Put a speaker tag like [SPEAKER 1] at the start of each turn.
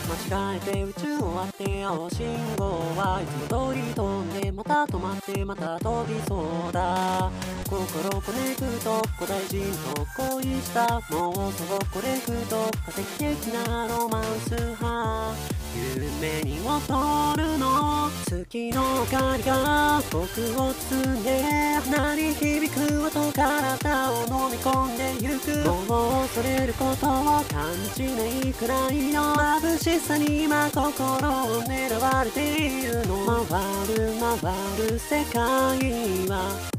[SPEAKER 1] 間違えて宇宙を割って青信号はいつも通り飛んでまた止まってまた飛びそうだ。心コネクト古代人と恋したもうそろこれふと化石的なロマンス派夢に劣るの月の明かりが僕を包んで鳴り響く音体を飲み込んでゆくもう恐れることを感じないくらいの眩しさに今心を狙われているの回る回る世界は